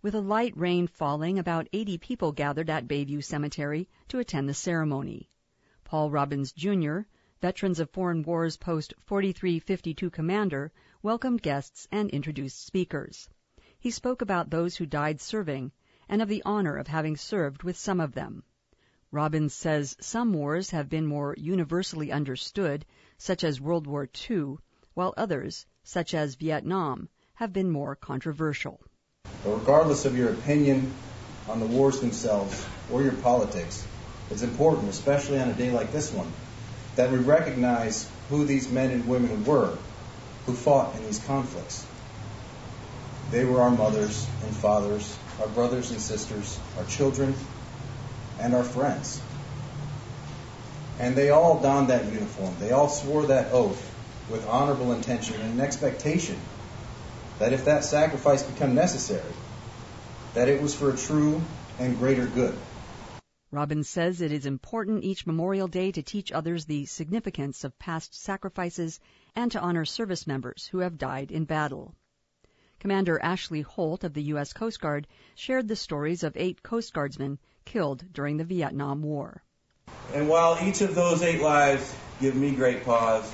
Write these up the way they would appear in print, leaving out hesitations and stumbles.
With a light rain falling, about 80 people gathered at Bayview Cemetery to attend the ceremony. Paul Robbins, Jr., Veterans of Foreign Wars Post 4352 commander, welcomed guests and introduced speakers. He spoke about those who died serving and of the honor of having served with some of them. Robbins says some wars have been more universally understood, such as World War II, while others, such as Vietnam, have been more controversial. But regardless of your opinion on the wars themselves or your politics, it's important, especially on a day like this one, that we recognize who these men and women were who fought in these conflicts. They were our mothers and fathers, our brothers and sisters, our children, and our friends. And they all donned that uniform. They all swore that oath with honorable intention and an expectation that if that sacrifice became necessary, that it was for a true and greater good. Robbins says it is important each Memorial Day to teach others the significance of past sacrifices and to honor service members who have died in battle. Commander Ashley Holt of the U.S. Coast Guard shared the stories of 8 Coast Guardsmen killed during the Vietnam War. And while each of those 8 lives give me great pause,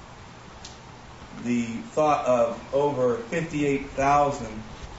the thought of over 58,000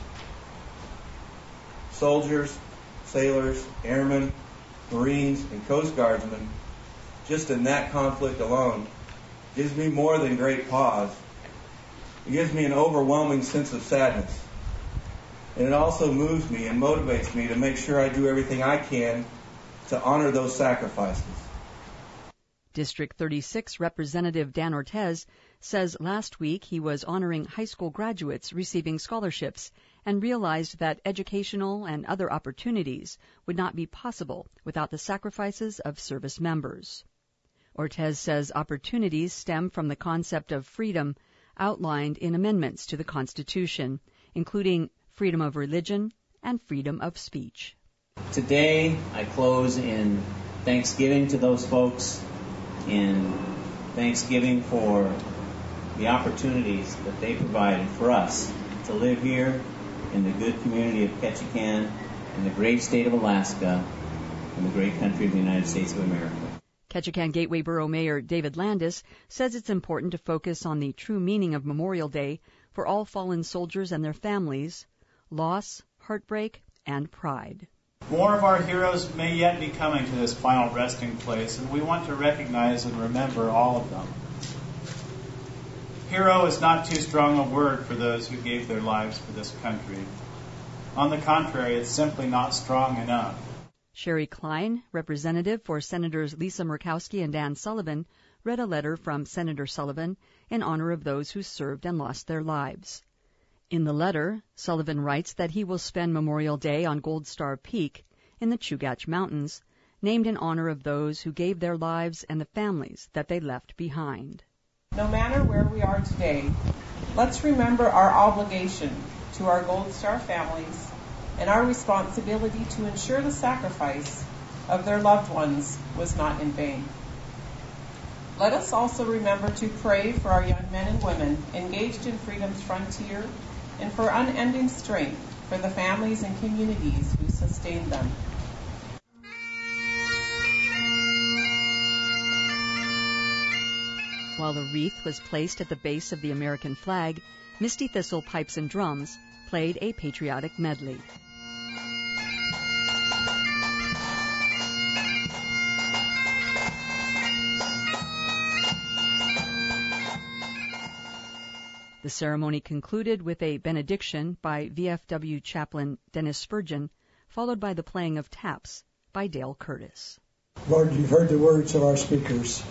soldiers, sailors, airmen, Marines, and Coast Guardsmen, just in that conflict alone, gives me more than great pause. It gives me an overwhelming sense of sadness. And it also moves me and motivates me to make sure I do everything I can to honor those sacrifices. District 36 Representative Dan Ortez says last week he was honoring high school graduates receiving scholarships and realized that educational and other opportunities would not be possible without the sacrifices of service members. Ortez says opportunities stem from the concept of freedom outlined in amendments to the Constitution, including freedom of religion and freedom of speech. Today, I close in thanksgiving to those folks, in thanksgiving for the opportunities that they provided for us to live here in the good community of Ketchikan, in the great state of Alaska, in the great country of the United States of America. Ketchikan Gateway Borough Mayor David Landis says it's important to focus on the true meaning of Memorial Day for all fallen soldiers and their families: loss, heartbreak, and pride. More of our heroes may yet be coming to this final resting place, and we want to recognize and remember all of them. Hero is not too strong a word for those who gave their lives for this country. On the contrary, it's simply not strong enough. Sherry Klein, representative for Senators Lisa Murkowski and Dan Sullivan, read a letter from Senator Sullivan in honor of those who served and lost their lives. In the letter, Sullivan writes that he will spend Memorial Day on Gold Star Peak in the Chugach Mountains, named in honor of those who gave their lives and the families that they left behind. No matter where we are today, let's remember our obligation to our Gold Star families and our responsibility to ensure the sacrifice of their loved ones was not in vain. Let us also remember to pray for our young men and women engaged in freedom's frontier and for unending strength for the families and communities who sustain them. While the wreath was placed at the base of the American flag, Misty Thistle Pipes and Drums played a patriotic medley. The ceremony concluded with a benediction by VFW chaplain Dennis Spurgeon, followed by the playing of taps by Dale Curtis. Lord, you've heard the words of our speakers.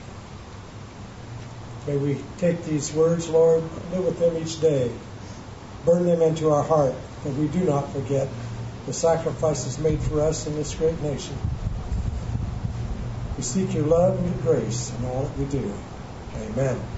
May we take these words, Lord, live with them each day. Burn them into our heart, that we do not forget the sacrifices made for us in this great nation. We seek your love and your grace in all that we do. Amen.